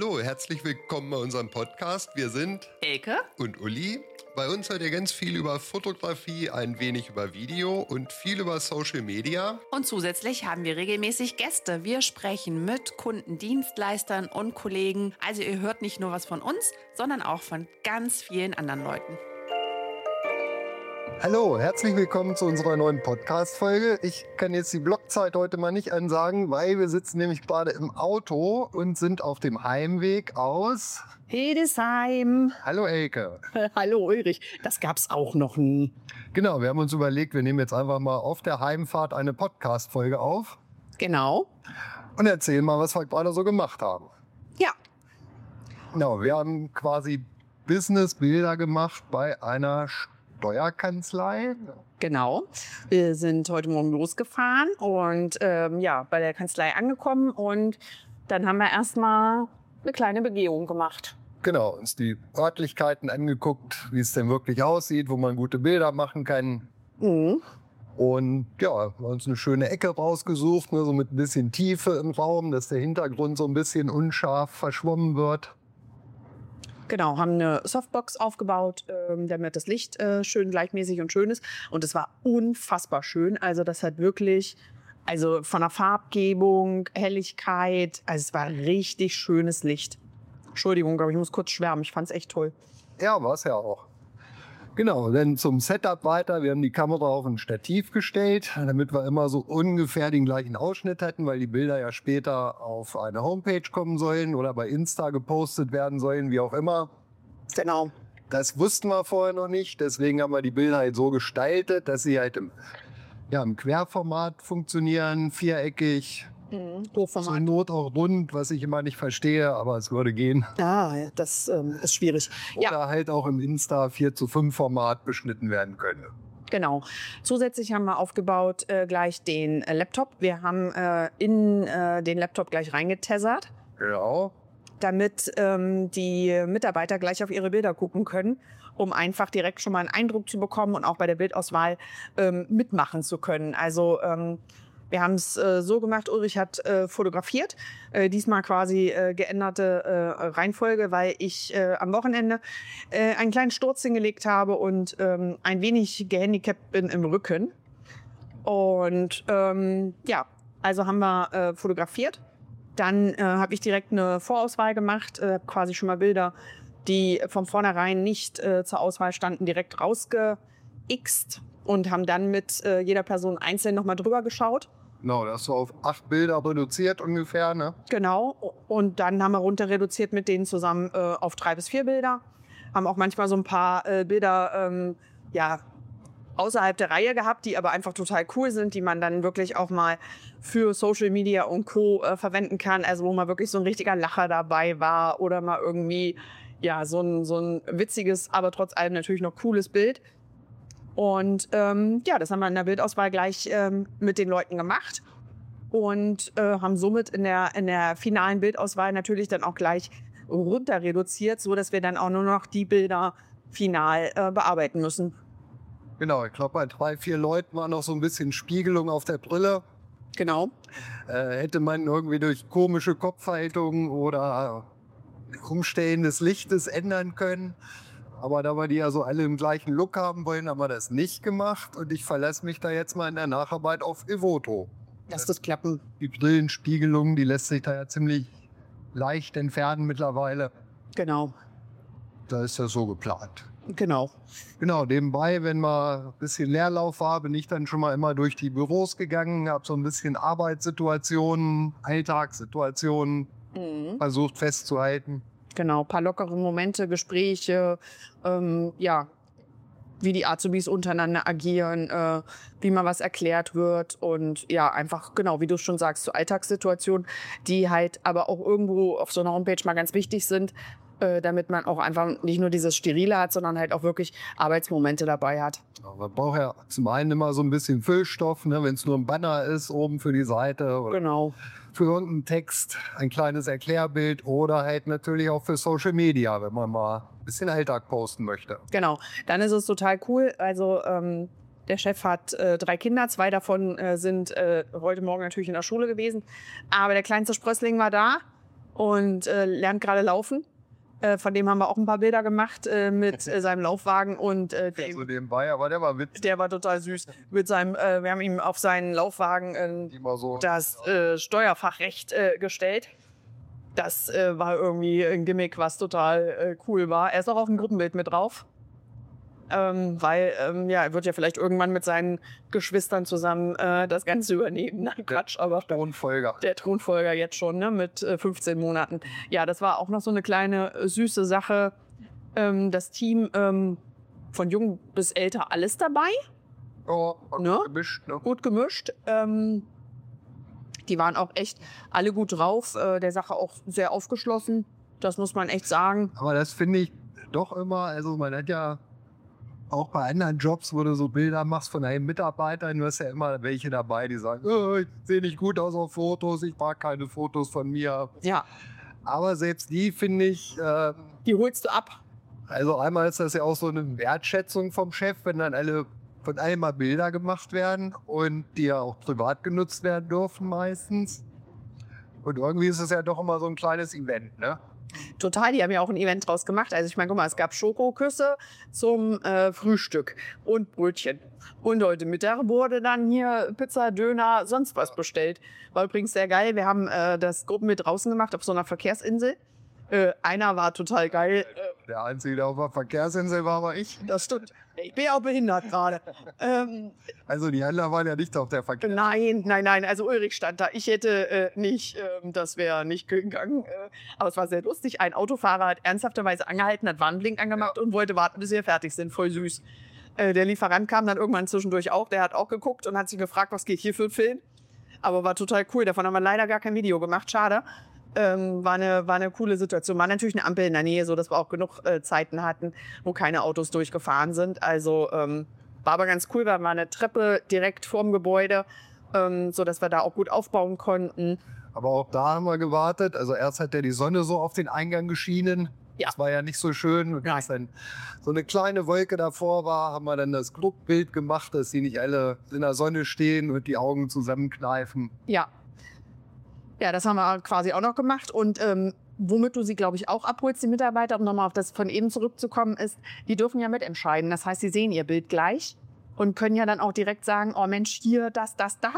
Hallo, herzlich willkommen bei unserem Podcast. Wir sind Elke und Uli. Bei uns hört ihr ganz viel über Fotografie, ein wenig über Video und viel über Social Media. Und zusätzlich haben wir regelmäßig Gäste. Wir sprechen mit Kunden, Dienstleistern und Kollegen. Also ihr hört nicht nur was von uns, sondern auch von ganz vielen anderen Leuten. Hallo, herzlich willkommen zu unserer neuen Podcast-Folge. Ich kann jetzt die Blockzeit heute mal nicht ansagen, weil wir sitzen nämlich gerade im Auto und sind auf dem Heimweg aus Hildesheim. Hallo Elke. Hallo Ulrich. Das gab's auch noch nie. Genau, wir haben uns überlegt, wir nehmen jetzt einfach mal auf der Heimfahrt eine Podcast-Folge auf Genau. und erzählen mal, was wir gerade so gemacht haben. Ja. Genau, wir haben quasi Business-Bilder gemacht bei einer Steuerkanzlei. Genau. Wir sind heute Morgen losgefahren und bei der Kanzlei angekommen und dann haben wir erstmal eine kleine Begehung gemacht. Genau, uns die Örtlichkeiten angeguckt, wie es denn wirklich aussieht, wo man gute Bilder machen kann. Mhm. Und ja, haben uns eine schöne Ecke rausgesucht, ne, so mit ein bisschen Tiefe im Raum, dass der Hintergrund so ein bisschen unscharf verschwommen wird. Genau, haben eine Softbox aufgebaut, damit das Licht schön gleichmäßig und schön ist. Und es war unfassbar schön. Also das hat wirklich, also von der Farbgebung, Helligkeit, also es war richtig schönes Licht. Entschuldigung, aber ich muss kurz schwärmen. Ich fand's echt toll. Ja, war es ja auch. Genau, dann zum Setup weiter. Wir haben die Kamera auf ein Stativ gestellt, damit wir immer so ungefähr den gleichen Ausschnitt hätten, weil die Bilder ja später auf eine Homepage kommen sollen oder bei Insta gepostet werden sollen, wie auch immer. Genau. Das wussten wir vorher noch nicht, deswegen haben wir die Bilder halt so gestaltet, dass sie halt im Querformat funktionieren, viereckig, zur Hochformat. Not auch rund, was ich immer nicht verstehe, aber es würde gehen. Ah, ja, das ist schwierig. Ja, Oder halt auch im Insta 4:5 Format beschnitten werden können. genau. Zusätzlich haben wir aufgebaut gleich den Laptop. Wir haben in den Laptop gleich reingetessert, Genau. damit die Mitarbeiter gleich auf ihre Bilder gucken können, um einfach direkt schon mal einen Eindruck zu bekommen und auch bei der Bildauswahl mitmachen zu können. Also wir haben es so gemacht, Ulrich hat fotografiert, diesmal quasi geänderte Reihenfolge, weil ich am Wochenende einen kleinen Sturz hingelegt habe und ein wenig gehandicapt bin im Rücken. Und also haben wir fotografiert. Dann habe ich direkt eine Vorauswahl gemacht, quasi schon mal Bilder, die von vornherein nicht zur Auswahl standen, direkt rausgeixt und haben dann mit jeder Person einzeln nochmal drüber geschaut. Genau, das war auf 8 Bilder reduziert ungefähr, ne? Genau. Und dann haben wir runter reduziert mit denen zusammen auf 3 bis 4 Bilder. Haben auch manchmal so ein paar Bilder außerhalb der Reihe gehabt, die aber einfach total cool sind, die man dann wirklich auch mal für Social Media und Co. Verwenden kann. Also wo mal wirklich so ein richtiger Lacher dabei war oder mal irgendwie so ein witziges, aber trotz allem natürlich noch cooles Bild. Und das haben wir in der Bildauswahl gleich mit den Leuten gemacht und haben somit in der finalen Bildauswahl natürlich dann auch gleich runter reduziert, so dass wir dann auch nur noch die Bilder final bearbeiten müssen. Genau, ich glaube, bei 3, 4 Leuten war noch so ein bisschen Spiegelung auf der Brille. Genau. Hätte man irgendwie durch komische Kopfhaltung oder Umstellen des Lichtes ändern können. Aber da wir die ja so alle im gleichen Look haben wollen, haben wir das nicht gemacht. Und ich verlasse mich da jetzt mal in der Nacharbeit auf Evoto. Lass das klappen. Die Brillenspiegelung, die lässt sich da ja ziemlich leicht entfernen mittlerweile. Genau. Da ist das so geplant. Genau. Genau, nebenbei, wenn mal ein bisschen Leerlauf war, bin ich dann schon mal immer durch die Büros gegangen, habe so ein bisschen Arbeitssituationen, Alltagssituationen versucht festzuhalten. Genau, ein paar lockere Momente, Gespräche, wie die Azubis untereinander agieren, wie mal was erklärt wird und einfach, genau, wie du schon sagst, so Alltagssituationen, die halt aber auch irgendwo auf so einer Homepage mal ganz wichtig sind, damit man auch einfach nicht nur dieses Sterile hat, sondern halt auch wirklich Arbeitsmomente dabei hat. Ja, man braucht ja zum einen immer so ein bisschen Füllstoff, ne, wenn es nur ein Banner ist, oben für die Seite oder Genau. für irgendeinen Text, ein kleines Erklärbild oder halt natürlich auch für Social Media, wenn man mal ein bisschen Alltag posten möchte. Genau, dann ist es total cool. Also der Chef hat 3 Kinder, 2 davon sind heute Morgen natürlich in der Schule gewesen. Aber der kleinste Sprössling war da und lernt gerade laufen. Von dem haben wir auch ein paar Bilder gemacht mit seinem Laufwagen und So nebenbei, aber der war witzig. der war total süß. Mit seinem, wir haben ihm auf seinen Laufwagen Immer so. das Steuerfachrecht gestellt. Das war irgendwie ein Gimmick, was total cool war. Er ist auch auf dem Gruppenbild mit drauf. Weil er wird ja vielleicht irgendwann mit seinen Geschwistern zusammen das Ganze übernehmen. Nein, Quatsch, aber Thronfolger. der Thronfolger jetzt schon, ne, mit 15 Monaten. Ja, das war auch noch so eine kleine süße Sache. Das Team von jung bis älter, alles dabei. Ja, Ne? gemischt, ne? Gut gemischt. Die waren auch echt alle gut drauf. Der Sache auch sehr aufgeschlossen. Das muss man echt sagen. Aber das finde ich doch immer, also man hat ja auch bei anderen Jobs, wo du so Bilder machst von einem Mitarbeiter, du hast ja immer welche dabei, die sagen, oh, ich sehe nicht gut aus auf Fotos, ich mag keine Fotos von mir. Ja, Aber selbst die finde ich, die holst du ab. also einmal ist das ja auch so eine Wertschätzung vom Chef, wenn dann von allen mal Bilder gemacht werden und die ja auch privat genutzt werden dürfen meistens. Und irgendwie ist es ja doch immer so ein kleines Event, ne? Total, die haben ja auch ein Event draus gemacht. Also ich meine, guck mal, es gab Schokoküsse zum Frühstück und Brötchen. Und heute Mittag wurde dann hier Pizza, Döner, sonst was bestellt. War übrigens sehr geil. Wir haben das Gruppenbild draußen gemacht auf so einer Verkehrsinsel. Einer war total geil. Der Einzige, der auf der Verkehrsinsel war ich. Das stimmt. Ich bin ja auch behindert gerade. Also die Händler waren ja nicht auf der Verkehrsinsel. Nein. Also Ulrich stand da. Ich hätte nicht, das wäre nicht gegangen. Aber es war sehr lustig. Ein Autofahrer hat ernsthafterweise angehalten, hat Warnblink angemacht und wollte warten, bis wir fertig sind. Voll süß. Der Lieferant kam dann irgendwann zwischendurch auch. Der hat auch geguckt und hat sich gefragt, was geht hier für ein Film. Aber war total cool. Davon haben wir leider gar kein Video gemacht. Schade. War eine coole Situation. War natürlich eine Ampel in der Nähe, so dass wir auch genug Zeiten hatten, wo keine Autos durchgefahren sind. Also war aber ganz cool, weil wir eine Treppe direkt vorm Gebäude, so dass wir da auch gut aufbauen konnten. Aber auch da haben wir gewartet. Also erst hat ja die Sonne so auf den Eingang geschienen. Ja. Das war ja nicht so schön. Und als dann so eine kleine Wolke davor war, haben wir dann das Clubbild gemacht, dass die nicht alle in der Sonne stehen und die Augen zusammenkneifen. Ja. Ja, das haben wir quasi auch noch gemacht. Und womit du sie, glaube ich, auch abholst, die Mitarbeiter, um nochmal auf das von eben zurückzukommen, ist, die dürfen ja mitentscheiden. Das heißt, sie sehen ihr Bild gleich und können ja dann auch direkt sagen, oh Mensch, hier, das.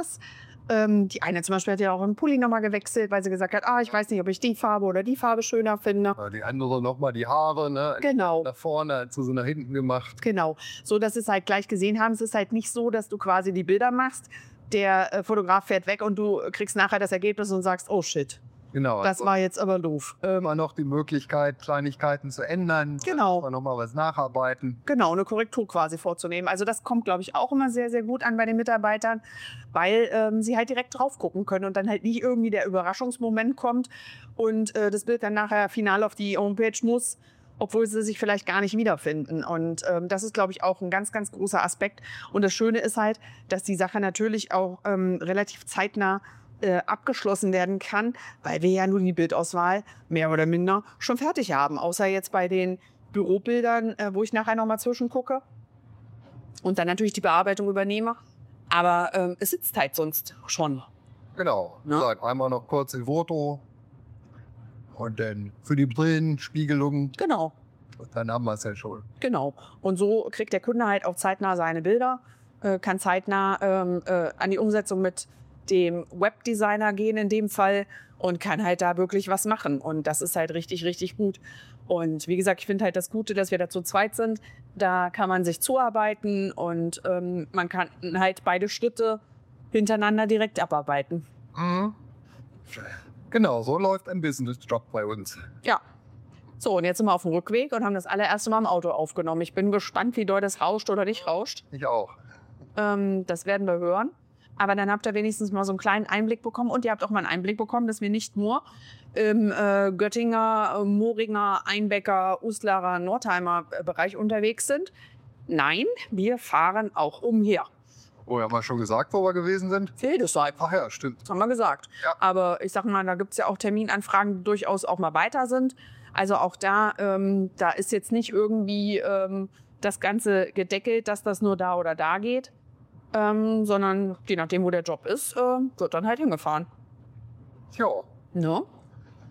Die eine zum Beispiel hat ja auch einen Pulli nochmal gewechselt, weil sie gesagt hat, ich weiß nicht, ob ich die Farbe oder die Farbe schöner finde. Die andere nochmal die Haare, ne? Genau. Nach vorne, hat sie so nach hinten gemacht. Genau. So, dass sie es halt gleich gesehen haben. Es ist halt nicht so, dass du quasi die Bilder machst, der Fotograf fährt weg und du kriegst nachher das Ergebnis und sagst, oh shit, Genau. das war jetzt aber doof. Immer noch die Möglichkeit, Kleinigkeiten zu ändern. Genau. Nochmal was nacharbeiten. Genau, eine Korrektur quasi vorzunehmen. Also das kommt, glaube ich, auch immer sehr, sehr gut an bei den Mitarbeitern, weil sie halt direkt drauf gucken können und dann halt nicht irgendwie der Überraschungsmoment kommt und das Bild dann nachher final auf die Homepage muss, obwohl sie sich vielleicht gar nicht wiederfinden. Und das ist, glaube ich, auch ein ganz, ganz großer Aspekt. Und das Schöne ist halt, dass die Sache natürlich auch relativ zeitnah abgeschlossen werden kann, weil wir ja nur die Bildauswahl mehr oder minder schon fertig haben. Außer jetzt bei den Bürobildern, wo ich nachher nochmal zwischengucke und dann natürlich die Bearbeitung übernehme. Aber es sitzt halt sonst schon. Genau. Ne? Sagt einmal noch kurz in Foto und dann für die Brillen, Spiegelungen. Genau. Und dann haben wir es ja schon. Genau. Und so kriegt der Kunde halt auch zeitnah seine Bilder, kann zeitnah an die Umsetzung mit dem Webdesigner gehen in dem Fall und kann halt da wirklich was machen. Und das ist halt richtig, richtig gut. Und wie gesagt, ich finde halt das Gute, dass wir da zu zweit sind. Da kann man sich zuarbeiten und man kann halt beide Schritte hintereinander direkt abarbeiten. Mhm. Genau, so läuft ein Business-Job bei uns. Ja. So, und jetzt sind wir auf dem Rückweg und haben das allererste Mal im Auto aufgenommen. Ich bin gespannt, wie doll das rauscht oder nicht rauscht. Ich auch. Das werden wir hören. Aber dann habt ihr wenigstens mal so einen kleinen Einblick bekommen. Und ihr habt auch mal einen Einblick bekommen, dass wir nicht nur im Göttinger, Moringer, Einbecker, Uslarer, Nordheimer Bereich unterwegs sind. Nein, wir fahren auch umher. Oh, haben wir schon gesagt, wo wir gewesen sind? Hildesheim. Ach ja, stimmt. Das haben wir gesagt. Ja. Aber ich sag mal, da gibt's ja auch Terminanfragen, die durchaus auch mal weiter sind. Also auch da ist jetzt nicht irgendwie das Ganze gedeckelt, dass das nur da oder da geht. Sondern je nachdem, wo der Job ist, wird dann halt hingefahren. Tja. Ne?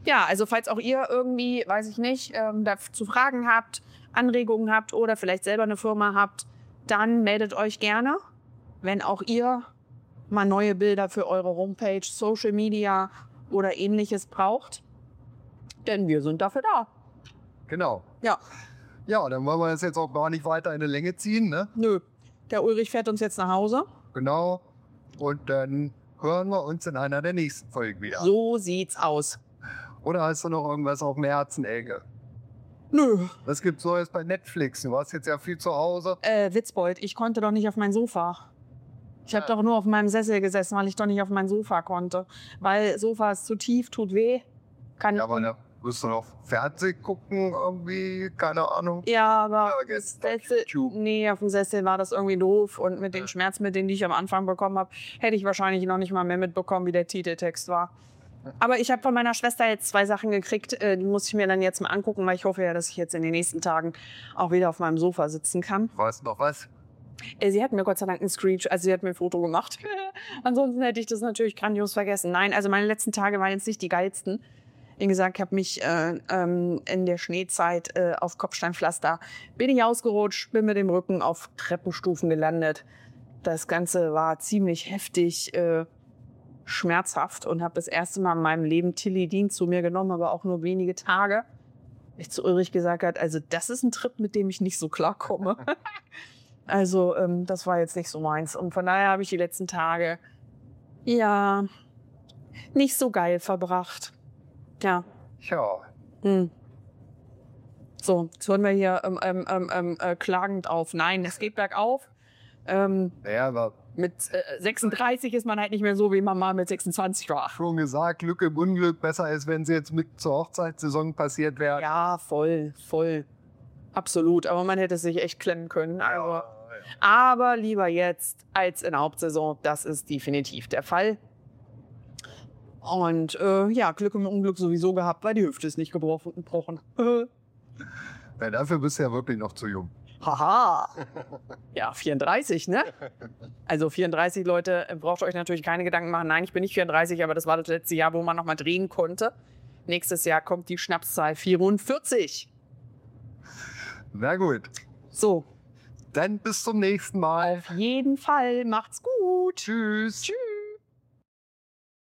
Ja, also falls auch ihr irgendwie, weiß ich nicht, dazu Fragen habt, Anregungen habt oder vielleicht selber eine Firma habt, dann meldet euch gerne, wenn auch ihr mal neue Bilder für eure Homepage, Social Media oder Ähnliches braucht. Denn wir sind dafür da. Genau. Ja, Ja, dann wollen wir das jetzt auch gar nicht weiter in die Länge ziehen, ne? nö. Der Ulrich fährt uns jetzt nach Hause. Genau. Und dann hören wir uns in einer der nächsten Folgen wieder. So sieht's aus. Oder hast du noch irgendwas auf dem Herzen, Elke? Nö. Was gibt's Neues bei Netflix? Du warst jetzt ja viel zu Hause. Witzbold, ich konnte doch nicht auf mein Sofa. Ich habe doch nur auf meinem Sessel gesessen, weil ich doch nicht auf mein Sofa konnte. Weil Sofa ist zu tief, tut weh. Kann Ja, aber da wirst du noch Fernsehen gucken, irgendwie, keine Ahnung. Ja, aber Ja, auf dem jetzt auf Sessel, YouTube. nee, auf dem Sessel war das irgendwie doof. Und mit den Schmerzmitteln, die ich am Anfang bekommen habe, hätte ich wahrscheinlich noch nicht mal mehr mitbekommen, wie der Titeltext war. Aber ich habe von meiner Schwester jetzt 2 Sachen gekriegt, die muss ich mir dann jetzt mal angucken, weil ich hoffe ja, dass ich jetzt in den nächsten Tagen auch wieder auf meinem Sofa sitzen kann. Weißt du noch was? Sie hat mir Gott sei Dank einen Screenshot, also sie hat mir ein Foto gemacht. Ansonsten hätte ich das natürlich grandios vergessen. Nein, also meine letzten Tage waren jetzt nicht die geilsten. Wie gesagt, ich habe mich in der Schneezeit auf Kopfsteinpflaster bin ich ausgerutscht, bin mit dem Rücken auf Treppenstufen gelandet. Das Ganze war ziemlich heftig schmerzhaft und habe das erste Mal in meinem Leben Tilidin zu mir genommen, aber auch nur wenige Tage. Ich zu Ulrich gesagt hat, also das ist ein Trip, mit dem ich nicht so klarkomme. Also das war jetzt nicht so meins. Und von daher habe ich die letzten Tage ja nicht so geil verbracht. Ja. Ja. So, jetzt hören wir hier klagend auf. Nein, es geht bergauf. Ja, aber Mit 36 ist man halt nicht mehr so, wie man mal mit 26 war. schon gesagt, Glück im Unglück besser ist, wenn sie jetzt mit zur Hochzeitssaison passiert wäre. Ja, voll. Absolut. Aber man hätte sich echt klemmen können. Also, Ja. aber lieber jetzt als in der Hauptsaison. Das ist definitiv der Fall. Und ja, Glück im Unglück sowieso gehabt, weil die Hüfte ist nicht gebrochen. Ja, dafür bist du ja wirklich noch zu jung. Haha. Ja, 34, ne? Also 34, Leute, braucht euch natürlich keine Gedanken machen. Nein, ich bin nicht 34, aber das war das letzte Jahr, wo man noch mal drehen konnte. Nächstes Jahr kommt die Schnapszahl 44. Na gut, So, dann bis zum nächsten Mal. auf jeden Fall. Macht's gut. Tschüss. Tschüss.